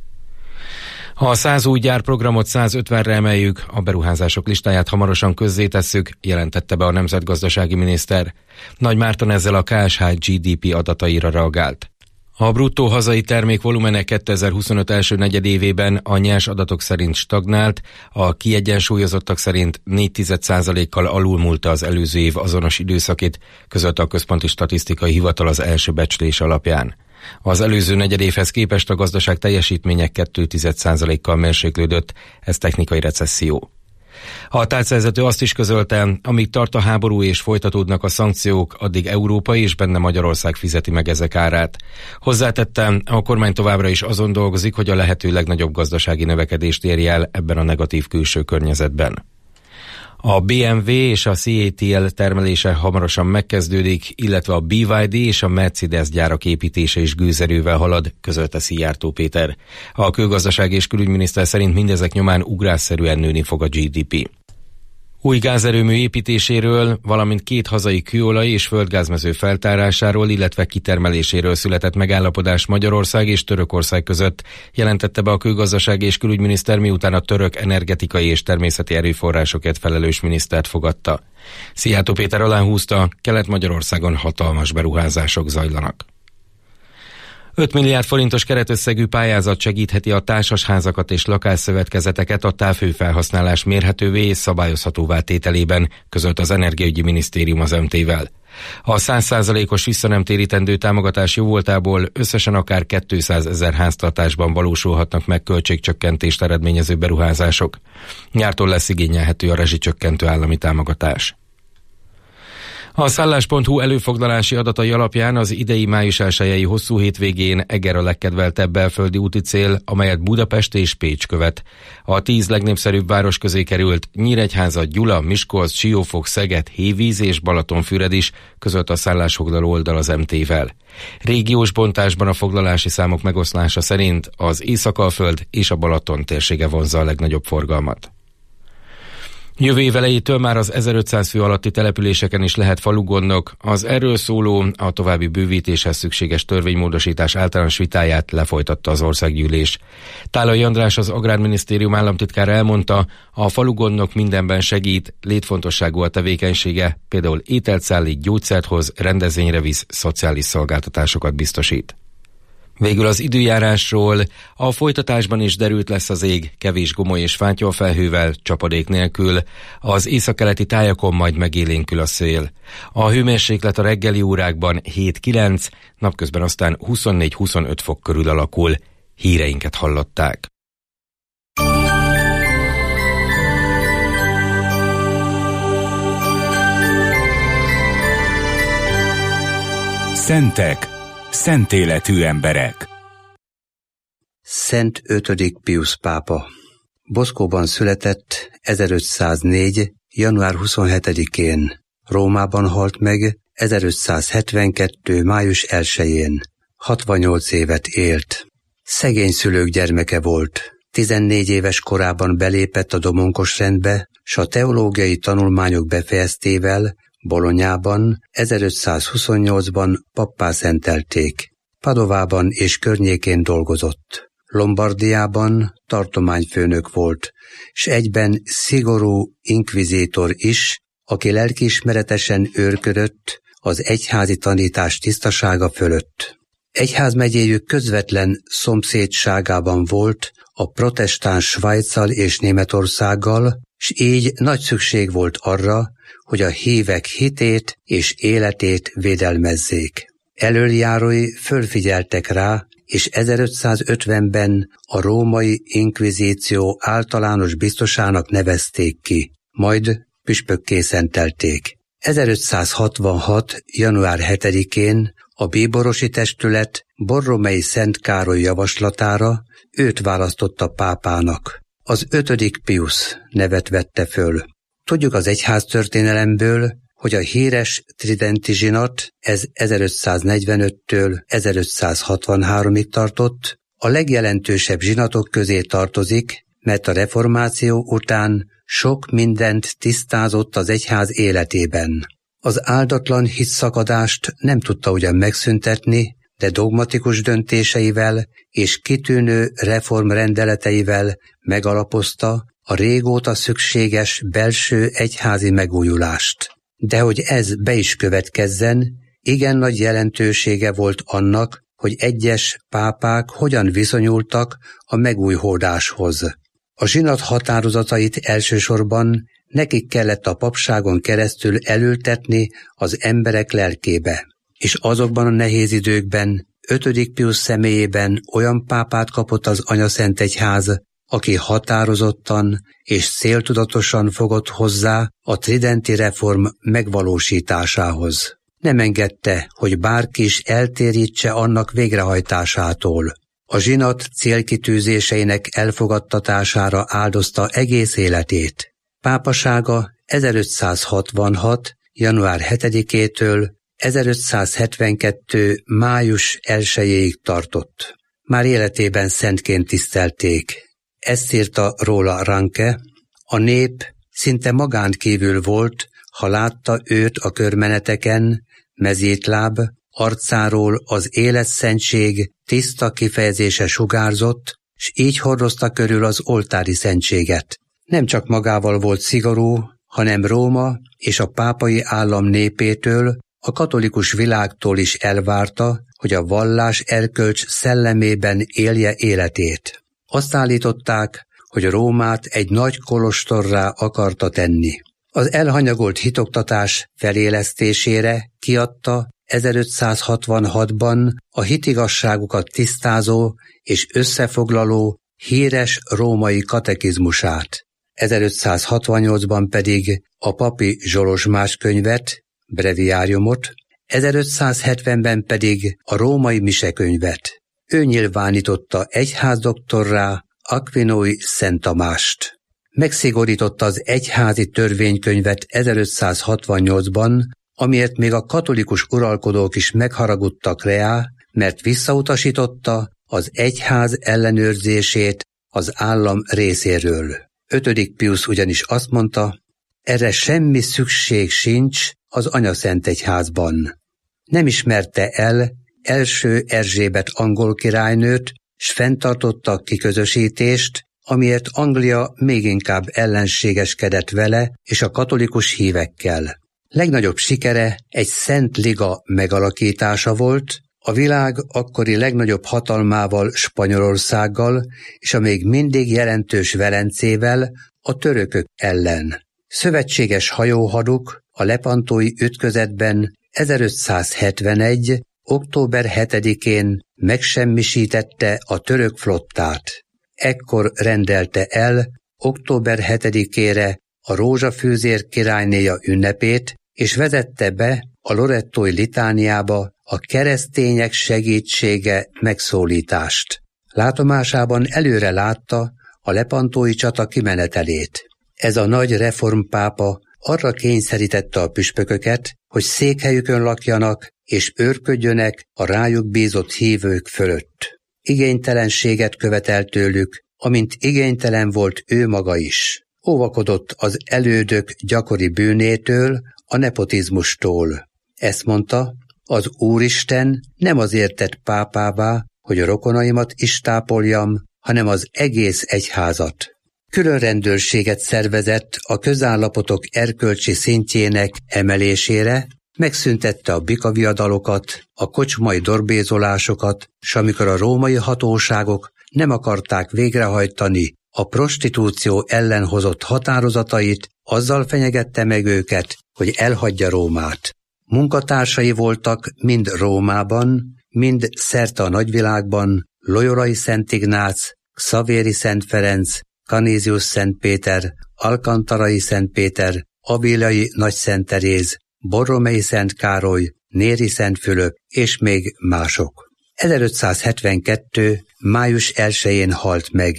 A száz új gyárprogramot százötvenre emeljük, a beruházások listáját hamarosan közzétesszük, jelentette be a nemzetgazdasági miniszter. Nagy Márton ezzel a ká es há gé dé pé adataira reagált. A bruttó hazai termék volumene kétezer-huszonöt első negyedévében a nyers adatok szerint stagnált, a kiegyensúlyozottak szerint négy egész egy százalékkal alulmúlta az előző év azonos időszakét, közölte a Központi Statisztikai Hivatal az első becslés alapján. Az előző negyedévhez képest a gazdaság teljesítménye két egész egy százalékkal mérséklődött, ez technikai recesszió. A tárcavezető azt is közölte, amíg tart a háború és folytatódnak a szankciók, addig Európa és benne Magyarország fizeti meg ezek árát. Hozzátette, a kormány továbbra is azon dolgozik, hogy a lehető legnagyobb gazdasági növekedést érje el ebben a negatív külső környezetben. A bé em vé és a cé á té el termelése hamarosan megkezdődik, illetve a bé vé dé és a Mercedes gyárak építése is gőzerővel halad, közölte Szijjártó Péter. A külgazdaság és külügyminiszter szerint mindezek nyomán ugrásszerűen nőni fog a gé dé pé. Új gázerőmű építéséről, valamint két hazai kőolaj és földgázmező feltárásáról, illetve kitermeléséről született megállapodás Magyarország és Törökország között, jelentette be a külgazdasági és külügyminiszter, miután a török energetikai és természeti erőforrásokért felelős minisztert fogadta. Szijjártó Péter aláhúzta, Kelet-Magyarországon hatalmas beruházások zajlanak. öt milliárd forintos keretösszegű pályázat segítheti a társasházakat és lakásszövetkezeteket a távhőfelhasználás mérhetővé és szabályozhatóvá tételében, közölt az Energiaügyi Minisztérium az em té-vel. A száz százalékos visszanemtérítendő támogatás jóvoltából összesen akár kétszázezer háztartásban valósulhatnak meg költségcsökkentést eredményező beruházások. Nyártól lesz igényelhető a rezsicsökkentő állami támogatás. A szállás pont hú előfoglalási adatai alapján az idei május elsejei hosszú hétvégén Eger a legkedveltebb belföldi úti cél, amelyet Budapest és Pécs követ. A tíz legnépszerűbb város közé került Nyíregyháza, Gyula, Miskolc, Siófok, Szeged, Hévíz és Balatonfüred is, között a szállásfoglaló oldal az em té-vel. Régiós bontásban a foglalási számok megoszlása szerint az Észak-Alföld és a Balaton térsége vonzza a legnagyobb forgalmat. Jövő év elejétől már az ezerötszáz fő alatti településeken is lehet falugondok. Az erről szóló, a további bővítéshez szükséges törvénymódosítás általános vitáját lefolytatta az országgyűlés. Tálai András, az Agrárminisztérium államtitkára elmondta, a falugondok mindenben segít, létfontosságú a tevékenysége, például ételt szállít, gyógyszert hoz, rendezvényre visz, szociális szolgáltatásokat biztosít. Végül az időjárásról, a folytatásban is derült lesz az ég, kevés gomoly és fátyolfelhővel, csapadék nélkül, az északkeleti tájakon majd megélénkül a szél. A hőmérséklet a reggeli órákban hét-kilenc, napközben aztán huszonnégy-huszonöt fok körül alakul. Híreinket hallották. Szentek, szent életű emberek. Szent ötödik Piusz pápa. Boszkóban született ezerötszáznégy. január huszonhetedikén. Rómában halt meg ezerötszázhetvenkettő. május elsején. hatvannyolc évet élt. Szegény szülők gyermeke volt. tizennégy éves korában belépett a domonkos rendbe, s a teológiai tanulmányok befejeztével Bolonyában ezerötszázhuszonnyolcban pappá szentelték. Padovában és környékén dolgozott. Lombardiában tartományfőnök volt, s egyben szigorú inkvizítor is, aki lelkiismeretesen őrködött az egyházi tanítás tisztasága fölött. Egyházmegyéjük közvetlen szomszédságában volt a protestáns Svájccal és Németországgal, s így nagy szükség volt arra, hogy a hívek hitét és életét védelmezzék. Elöljárói fölfigyeltek rá, és ezerötszázötvenben a római inkvizíció általános biztosának nevezték ki, majd püspökké szentelték. ezerötszázhatvanhat. január hetedikén a bíborosi testület Borromei Szent Károly javaslatára őt választotta pápának. Az ötödik Piusz nevet vette föl. Tudjuk az egyház történelemből, hogy a híres tridenti zsinat, ez ezerötszáznegyvenöttől ezerötszázhatvanháromig tartott, a legjelentősebb zsinatok közé tartozik, mert a reformáció után sok mindent tisztázott az egyház életében. Az áldatlan hitszakadást nem tudta ugyan megszüntetni, de dogmatikus döntéseivel és kitűnő reformrendeleteivel megalapozta a régóta szükséges belső egyházi megújulást. De hogy ez be is következzen, igen nagy jelentősége volt annak, hogy egyes pápák hogyan viszonyultak a megújhódáshoz. A zsinat határozatait elsősorban nekik kellett a papságon keresztül elültetni az emberek lelkébe, és azokban a nehéz időkben ötödik Piusz személyében olyan pápát kapott az Anyaszentegyház, aki határozottan és céltudatosan fogott hozzá a tridenti reform megvalósításához. Nem engedte, hogy bárki is eltérítse annak végrehajtásától. A zsinat célkitűzéseinek elfogadtatására áldozta egész életét. Pápasága ezerötszázhatvanhat. január hetedikétől ezerötszázhetvenkettő. május elsejéig tartott. Már életében szentként tisztelték. Ezt írta róla Ranke: a nép szinte magán kívül volt, ha látta őt a körmeneteken, mezítláb, arcáról az életszentség tiszta kifejezése sugárzott, s így hordozta körül az oltári szentséget. Nem csak magával volt szigorú, hanem Róma és a pápai állam népétől, a katolikus világtól is elvárta, hogy a vallás erkölcs szellemében élje életét. Azt állították, hogy Rómát egy nagy kolostorrá akarta tenni. Az elhanyagolt hitoktatás felélesztésére kiadta ezerötszázhatvanhatban a hitigasságukat tisztázó és összefoglaló híres római katekizmusát. ezerötszázhatvannyolcban pedig a papi zsolozsmás könyvet, breviáriumot, ezerötszázhetvenben pedig a római misekönyvet. Ő nyilvánította egyházdoktorrá Aquinói Szent Tamást. Megszigorította az egyházi törvénykönyvet ezerötszázhatvannyolcban, amiért még a katolikus uralkodók is megharagudtak rá, mert visszautasította az egyház ellenőrzését az állam részéről. ötödik Piusz ugyanis azt mondta, erre semmi szükség sincs az Anyaszentegyházban. Nem ismerte el első Erzsébet angol királynőt, s fenntartotta a kiközösítést, amiért Anglia még inkább ellenségeskedett vele és a katolikus hívekkel. Legnagyobb sikere egy Szent Liga megalakítása volt, a világ akkori legnagyobb hatalmával, Spanyolországgal és a még mindig jelentős Velencével, a törökök ellen. Szövetséges hajóhaduk a lepantói ütközetben ezerötszázhetvenegy. október hetedikén megsemmisítette a török flottát. Ekkor rendelte el október hetedikére a rózsafűzér királynéja ünnepét, és vezette be a lorettói litániába a keresztények segítsége megszólítást. Látomásában előre látta a lepantói csata kimenetelét. Ez a nagy reformpápa arra kényszerítette a püspököket, hogy székhelyükön lakjanak és őrködjönek a rájuk bízott hívők fölött. Igénytelenséget követelt tőlük, amint igénytelen volt ő maga is. Óvakodott az elődök gyakori bűnétől, a nepotizmustól. Ezt mondta, az Úristen nem azért tett pápává, hogy a rokonaimat is tápoljam, hanem az egész egyházat. Külön rendőrséget szervezett a közállapotok erkölcsi szintjének emelésére, megszüntette a bikaviadalokat, a kocsmai dorbézolásokat, s amikor a római hatóságok nem akarták végrehajtani a prostitúció ellen hozott határozatait, azzal fenyegette meg őket, hogy elhagyja Rómát. Munkatársai voltak mind Rómában, mind szerte a nagyvilágban Loyolai Szent Ignác, Xavéri Szent Ferenc, Canisius Szent Péter, Alkantarai Szent Péter, Avilai Nagy Szent Teréz, Borromei Szent Károly, Néri Szent Fülöp és még mások. ezerötszázhetvenkettő. május elsején halt meg.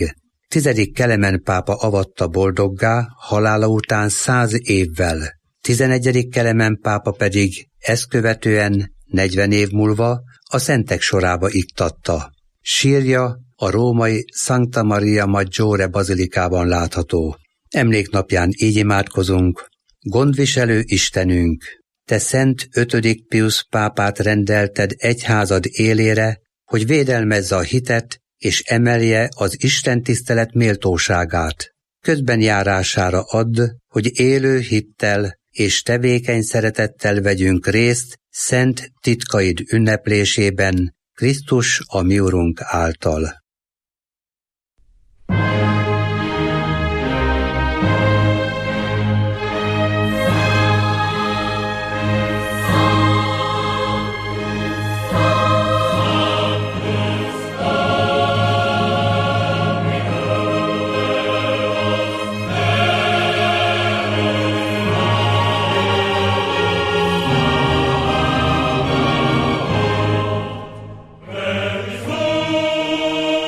Tizedik Kelemen pápa avatta boldoggá halála után száz évvel. Tizenegyedik Kelemen pápa pedig ezt követően negyven év múlva a szentek sorába iktatta. Sírja a római Santa Maria Maggiore bazilikában látható. Emléknapján így imádkozunk: gondviselő Istenünk, te szent ötödik Piusz pápát rendelted egyházad élére, hogy védelmezze a hitet és emelje az istentisztelet méltóságát. Közben járására add, hogy élő hittel és tevékeny szeretettel vegyünk részt szent titkaid ünneplésében, Krisztus a mi Urunk által. Oh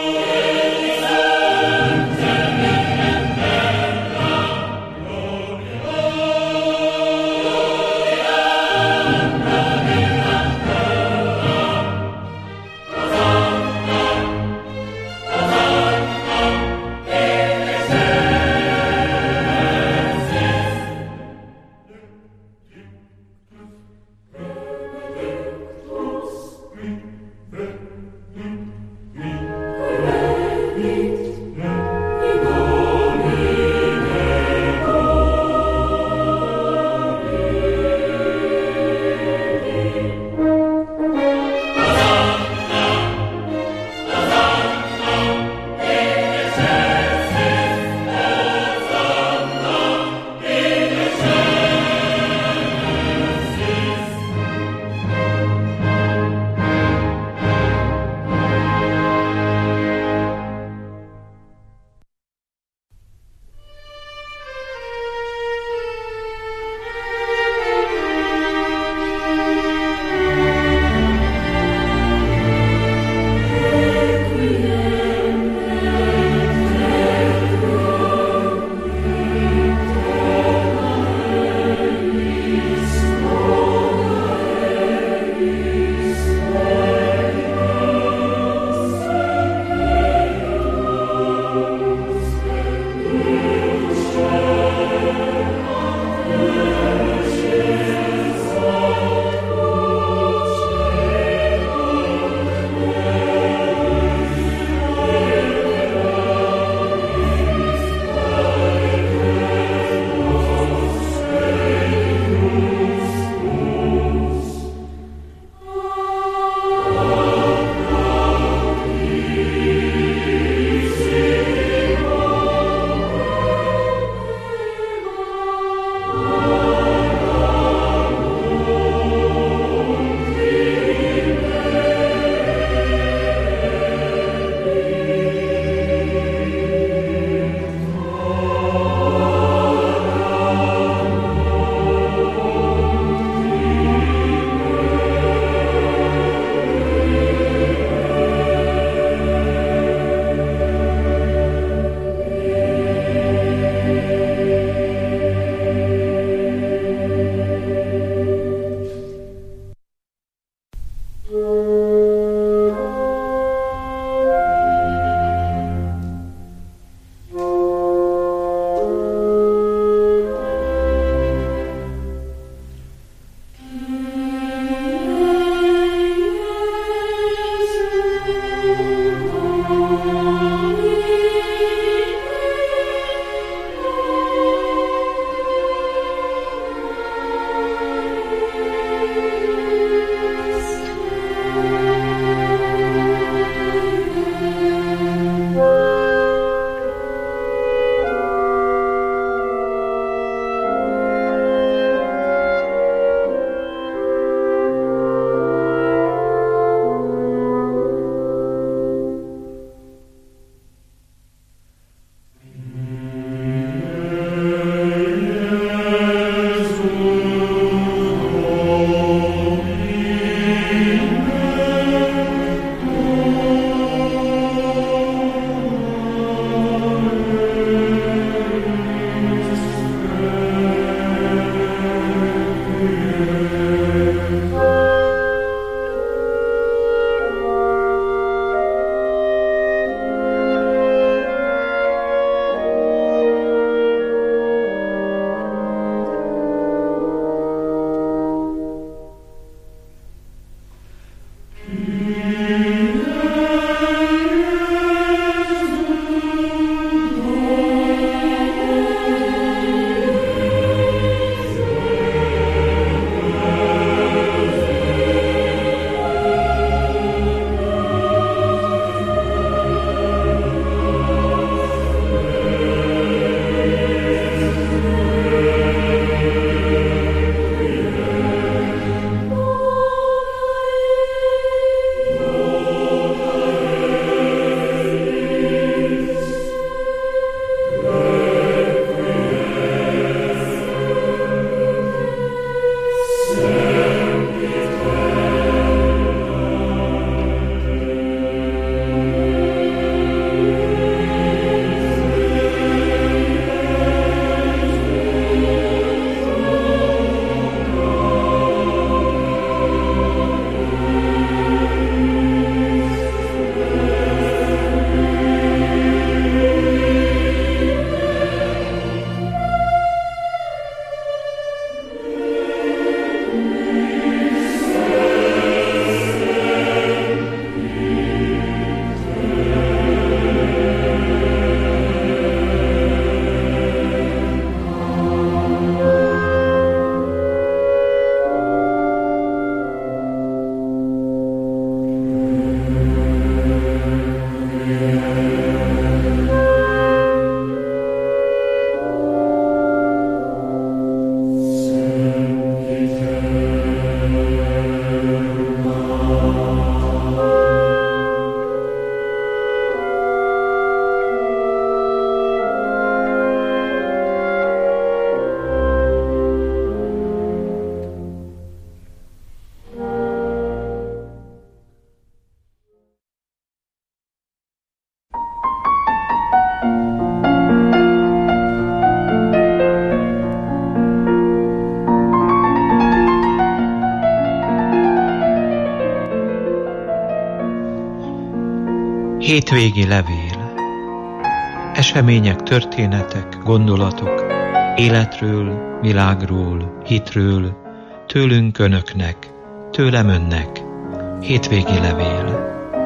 Hétvégi levél. Események, történetek, gondolatok, életről, világról, hitről, tőlünk önöknek, tőlem önnek. Hétvégi levél.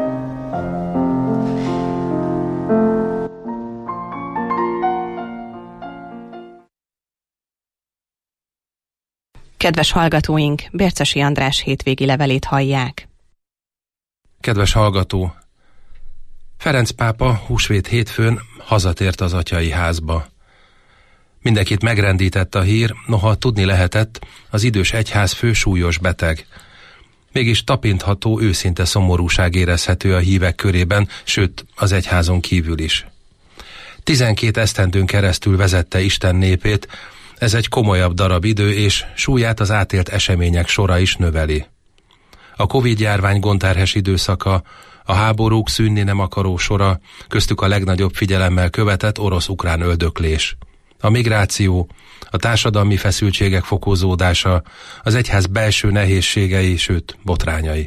Kedves hallgatóink, Bércesi András hétvégi levelét hallják. Kedves hallgató! Ferenc pápa húsvét hétfőn hazatért az atyai házba. Mindenkit megrendített a hír, noha tudni lehetett, az idős egyházfő súlyos beteg. Mégis tapintható, őszinte szomorúság érezhető a hívek körében, sőt az egyházon kívül is. Tizenkét esztendőn keresztül vezette Isten népét, ez egy komolyabb darab idő, és súlyát az átélt események sora is növeli. A Covid-járvány gondterhes időszaka, a háborúk szűnni nem akaró sora, köztük a legnagyobb figyelemmel követett orosz-ukrán öldöklés. A migráció, a társadalmi feszültségek fokozódása, az egyház belső nehézségei, sőt botrányai.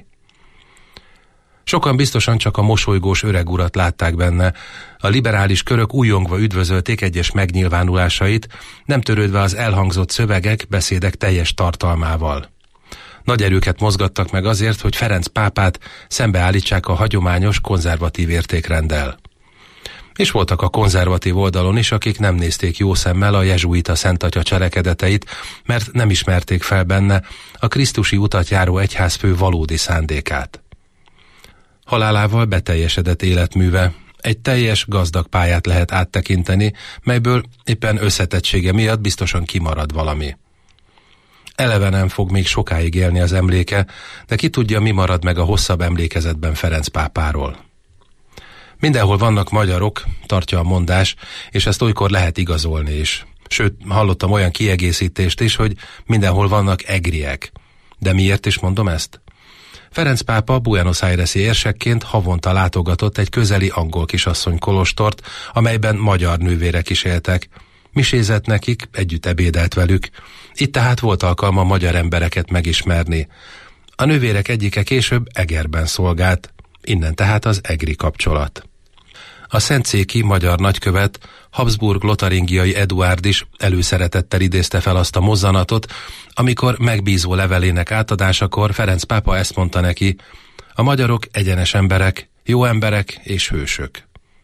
Sokan biztosan csak a mosolygós öreg urat látták benne, a liberális körök újongva üdvözölték egyes megnyilvánulásait, nem törődve az elhangzott szövegek, beszédek teljes tartalmával. Nagy erőket mozgattak meg azért, hogy Ferenc pápát szembeállítsák a hagyományos konzervatív értékrenddel. És voltak a konzervatív oldalon is, akik nem nézték jó szemmel a jezsuita szentatya cselekedeteit, mert nem ismerték fel benne a krisztusi utat járó egyházfő valódi szándékát. Halálával beteljesedett életműve, egy teljes, gazdag pályát lehet áttekinteni, melyből éppen összetettsége miatt biztosan kimarad valami. Eleve nem fog még sokáig élni az emléke, de ki tudja, mi marad meg a hosszabb emlékezetben Ferenc pápáról. Mindenhol vannak magyarok, tartja a mondás, és ezt olykor lehet igazolni is. Sőt, hallottam olyan kiegészítést is, hogy mindenhol vannak egriek. De miért is mondom ezt? Ferenc pápa Buenos Aires-i érsekként havonta látogatott egy közeli angol kisasszony kolostort, amelyben magyar nővérek is éltek. Misézett nekik, együtt ebédelt velük. Itt tehát volt alkalma magyar embereket megismerni. A nővérek egyike később Egerben szolgált, innen tehát az egri kapcsolat. A szentszéki magyar nagykövet, Habsburg-lotaringiai Eduárd is előszeretettel idézte fel azt a mozzanatot, amikor megbízó levelének átadásakor Ferenc pápa ezt mondta neki: a magyarok egyenes emberek, jó emberek és hősök.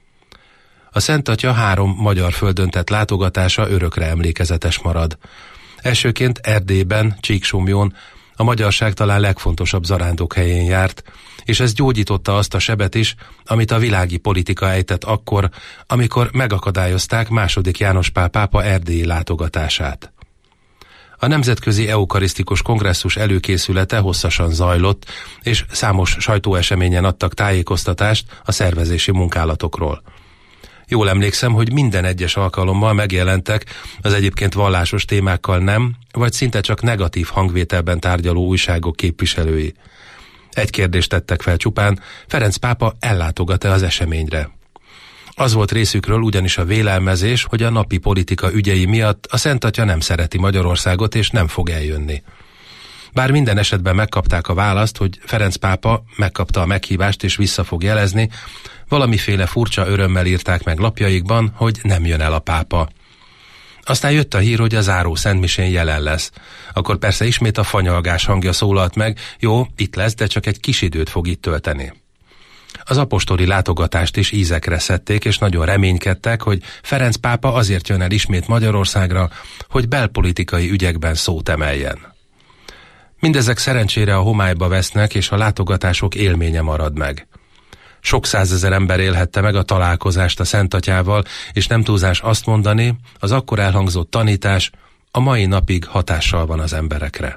A Szent Atya három magyar földön tett látogatása örökre emlékezetes marad. Elsőként Erdélyben, Csíksomjón, a magyarság talán legfontosabb zarándokhelyén járt, és ez gyógyította azt a sebet is, amit a világi politika ejtett akkor, amikor megakadályozták második János Pál pápa erdélyi látogatását. A Nemzetközi Eukarisztikus Kongresszus előkészülete hosszasan zajlott, és számos sajtóeseményen adtak tájékoztatást a szervezési munkálatokról. Jól emlékszem, hogy minden egyes alkalommal megjelentek az egyébként vallásos témákkal nem, vagy szinte csak negatív hangvételben tárgyaló újságok képviselői. Egy kérdést tettek fel csupán: Ferenc pápa ellátogat-e az eseményre? Az volt részükről ugyanis a vélelmezés, hogy a napi politika ügyei miatt a Szent Atya nem szereti Magyarországot és nem fog eljönni. Bár minden esetben megkapták a választ, hogy Ferenc pápa megkapta a meghívást és vissza fog jelezni, valamiféle furcsa örömmel írták meg lapjaikban, hogy nem jön el a pápa. Aztán jött a hír, hogy a záró szentmisén jelen lesz. Akkor persze ismét a fanyalgás hangja szólalt meg: jó, itt lesz, de csak egy kis időt fog itt tölteni. Az apostoli látogatást is ízekre szedték, és nagyon reménykedtek, hogy Ferenc pápa azért jön el ismét Magyarországra, hogy belpolitikai ügyekben szót emeljen. Mindezek szerencsére a homályba vesznek, és a látogatások élménye marad meg. Sok százezer ember élhette meg a találkozást a Szent Atyával, és nem túlzás azt mondani, az akkor elhangzott tanítás a mai napig hatással van az emberekre.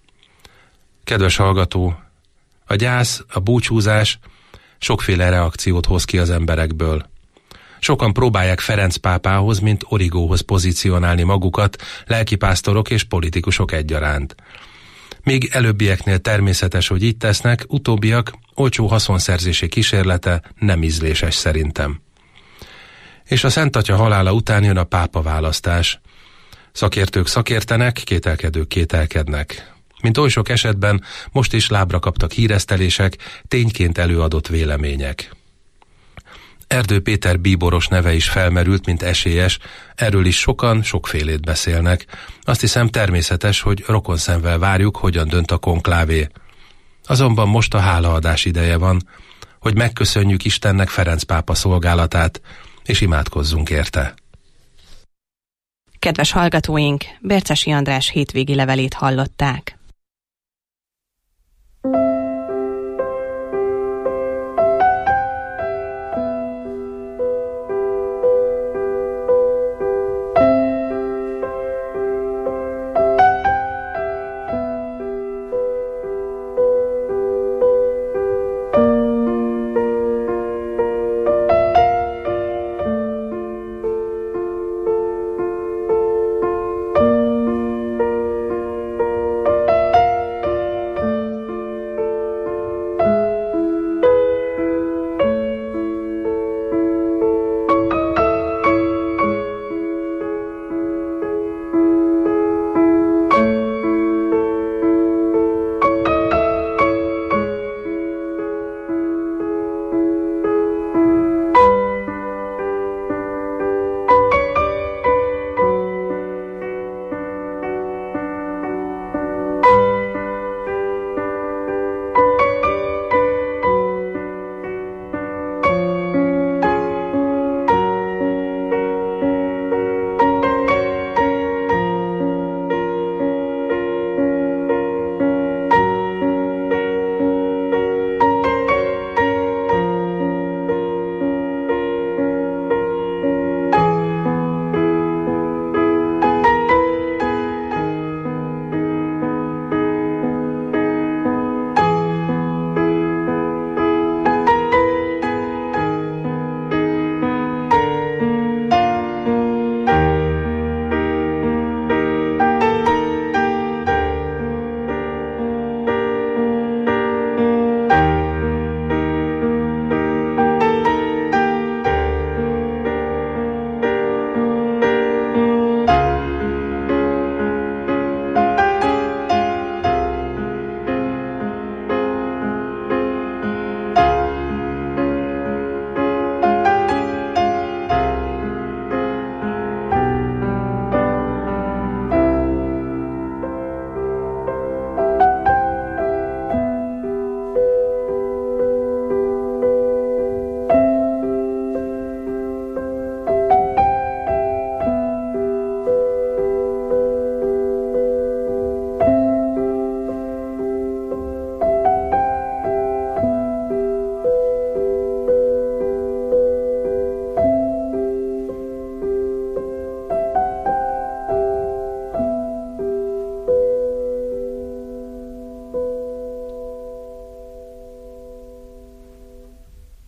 Kedves hallgató, a gyász, a búcsúzás sokféle reakciót hoz ki az emberekből. Sokan próbálják Ferenc pápához, mint origóhoz pozícionálni magukat, lelkipásztorok és politikusok egyaránt. Míg előbbieknél természetes, hogy így tesznek, utóbbiak olcsó haszonszerzési kísérlete nem ízléses szerintem. És a Szent Atya halála után jön a pápa választás. Szakértők szakértenek, kételkedők kételkednek. Mint oly sok esetben, most is lábra kaptak híresztelések, tényként előadott vélemények. Erdő Péter bíboros neve is felmerült, mint esélyes, erről is sokan sokfélét beszélnek. Azt hiszem természetes, hogy rokonszenvvel várjuk, hogyan dönt a konklávé. Azonban most a hálaadás ideje van, hogy megköszönjük Istennek Ferenc pápa szolgálatát, és imádkozzunk érte. Kedves hallgatóink, Bercesi András hétvégi levelét hallották.